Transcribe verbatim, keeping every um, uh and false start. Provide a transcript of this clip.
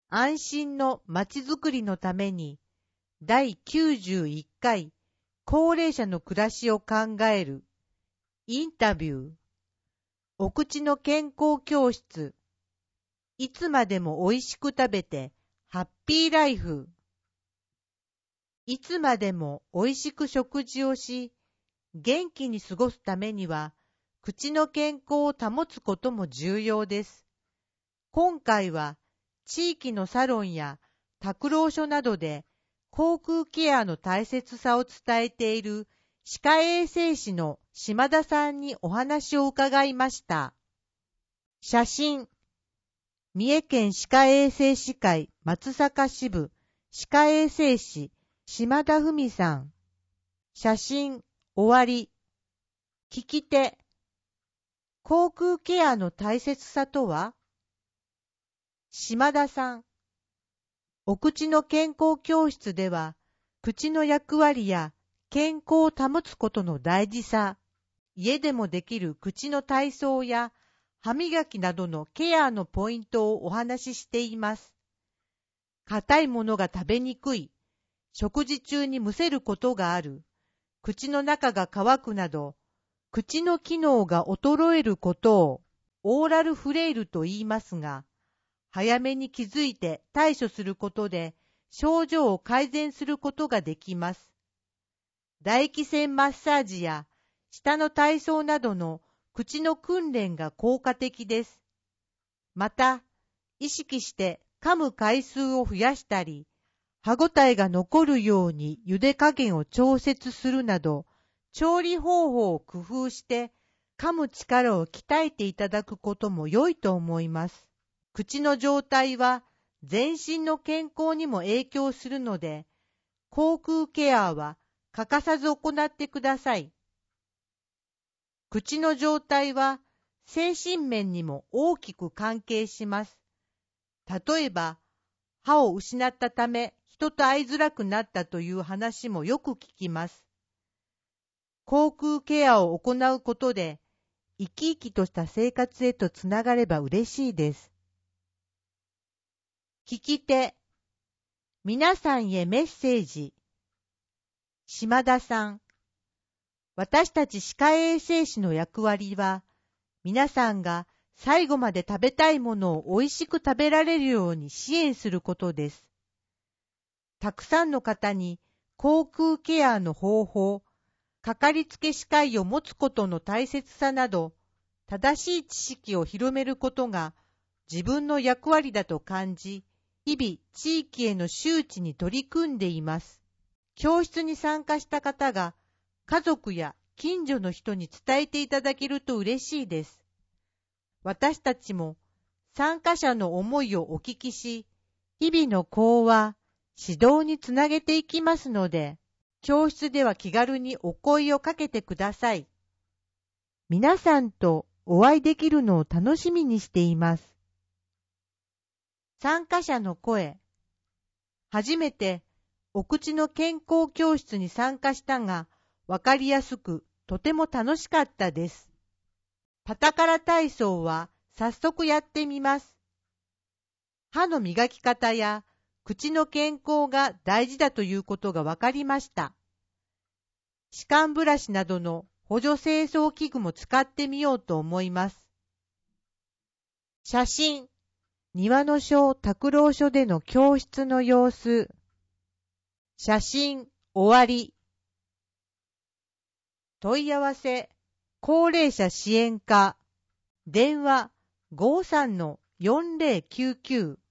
安心のまちづくりのためにだいきゅうじゅういっかい高齢者の暮らしを考えるインタビュー。お口の健康教室。いつまでもおいしく食べてハッピーライフ。いつまでもおいしく食事をし、元気に過ごすためには口の健康を保つことも重要です。今回は地域のサロンや托老所などで口腔ケアの大切さを伝えている歯科衛生士の島田さんにお話を伺いました。写真、三重県歯科衛生士会松阪支部歯科衛生士島田文さん。写真、終わり。聞き手、口腔ケアの大切さとは？島田さん。お口の健康教室では、口の役割や健康を保つことの大事さ、家でもできる口の体操や歯磨きなどのケアのポイントをお話ししています。硬いものが食べにくい、食事中にむせることがある、口の中が乾くなど、口の機能が衰えることをオーラルフレイルと言いますが、早めに気づいて対処することで症状を改善することができます。唾液腺マッサージや舌の体操などの口の訓練が効果的です。また、意識して噛む回数を増やしたり、歯ごたえが残るように茹で加減を調節するなど、調理方法を工夫して噛む力を鍛えていただくことも良いと思います。口の状態は全身の健康にも影響するので、口腔ケアは欠かさず行ってください。口の状態は精神面にも大きく関係します。例えば、歯を失ったため人と会いづらくなったという話もよく聞きます。口腔ケアを行うことで、生き生きとした生活へとつながれば嬉しいです。聞き手、皆さんへメッセージ。島田さん。私たち歯科衛生士の役割は、皆さんが最後まで食べたいものをおいしく食べられるように支援することです。たくさんの方に口腔ケアの方法、かかりつけ歯科医を持つことの大切さなど、正しい知識を広めることが自分の役割だと感じ、日々地域への周知に取り組んでいます。教室に参加した方が家族や近所の人に伝えていただけると嬉しいです。私たちも参加者の思いをお聞きし、日々の講話、指導につなげていきますので、教室では気軽にお声をかけてください。皆さんとお会いできるのを楽しみにしています。参加者の声。初めてお口の健康教室に参加したが、わかりやすくとても楽しかったです。パタカラ体操は早速やってみます。歯の磨き方や口の健康が大事だということがわかりました。歯間ブラシなどの補助清掃器具も使ってみようと思います。写真、庭の小托老所での教室の様子。写真、終わり。問い合わせ、高齢者支援課。電話 ごーさんのよんぜろきゅうきゅう